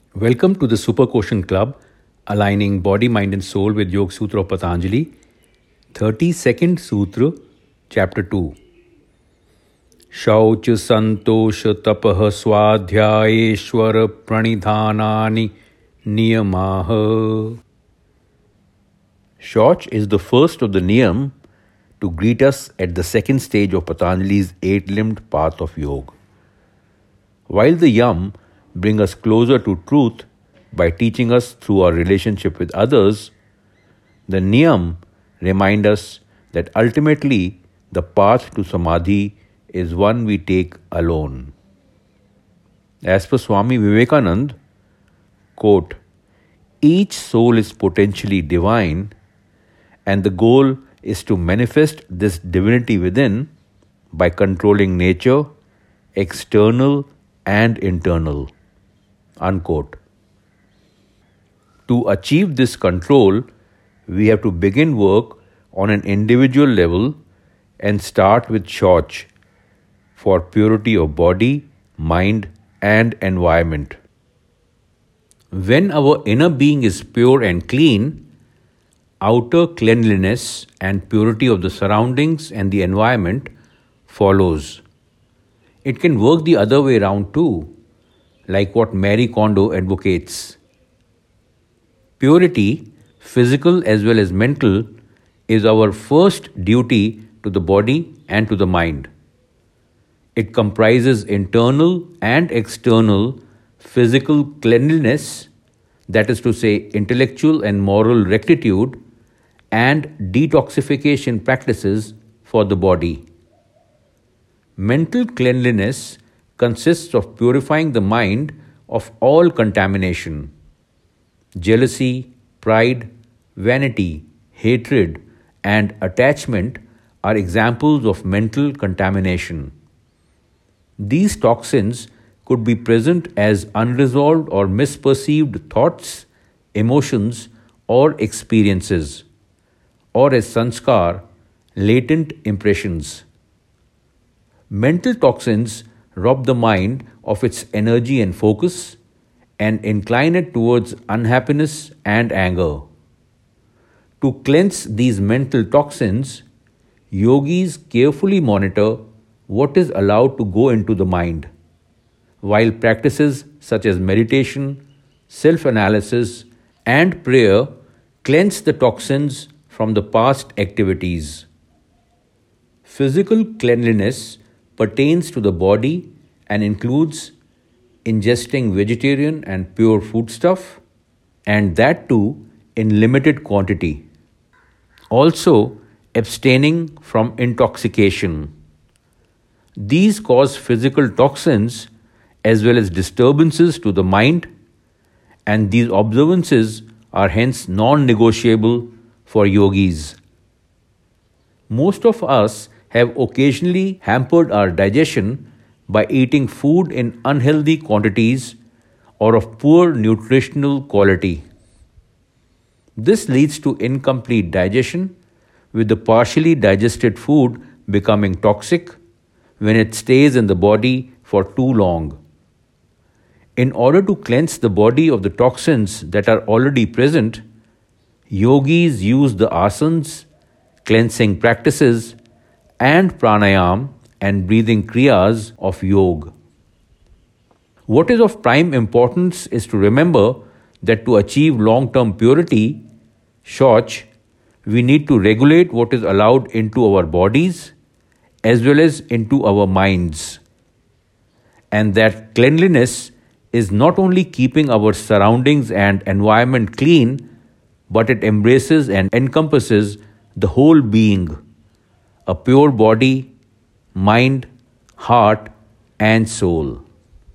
Welcome to the Super Quotient Club, aligning body, mind, and soul with Yoga Sutra of Patanjali. 32nd Sutra, Chapter 2. Shauch Santosha Tapah Swadhyayeshwara Pranidhanani Niyamaha. Shauch is the first of the niyam to greet us at the second stage of Patanjali's eight-limbed path of yoga. While the yam bring us closer to truth by teaching us through our relationship with others, the niyam remind us that ultimately the path to samadhi is one we take alone. As per Swami Vivekananda, quote, each soul is potentially divine, and the goal is to manifest this divinity within by controlling nature, external and internal. Unquote. To achieve this control, we have to begin work on an individual level and start with Shauch for purity of body, mind, and environment. When our inner being is pure and clean, outer cleanliness and purity of the surroundings and the environment follows. It can work the other way around too, like what Marie Kondo advocates. Purity, physical as well as mental, is our first duty to the body and to the mind. It comprises internal and external physical cleanliness, that is to say, intellectual and moral rectitude, and detoxification practices for the body. Mental cleanliness consists of purifying the mind of all contamination. Jealousy, pride, vanity, hatred, and attachment are examples of mental contamination. These toxins could be present as unresolved or misperceived thoughts, emotions, or experiences, or as sanskar, latent impressions. Mental toxins rob the mind of its energy and focus and incline it towards unhappiness and anger. To cleanse these mental toxins, yogis carefully monitor what is allowed to go into the mind, while practices such as meditation, self-analysis, and prayer cleanse the toxins from the past activities. Physical cleanliness pertains to the body and includes ingesting vegetarian and pure foodstuff, and that too in limited quantity. Also, abstaining from intoxication. These cause physical toxins as well as disturbances to the mind, and these observances are hence non-negotiable for yogis. Most of us have occasionally hampered our digestion by eating food in unhealthy quantities or of poor nutritional quality. This leads to incomplete digestion, with the partially digested food becoming toxic when it stays in the body for too long. In order to cleanse the body of the toxins that are already present, yogis use the asanas, cleansing practices, and pranayam and breathing kriyas of yoga. What is of prime importance is to remember that to achieve long-term purity, Shauch, we need to regulate what is allowed into our bodies as well as into our minds. And that cleanliness is not only keeping our surroundings and environment clean, but it embraces and encompasses the whole being, a pure body, mind, heart, and soul.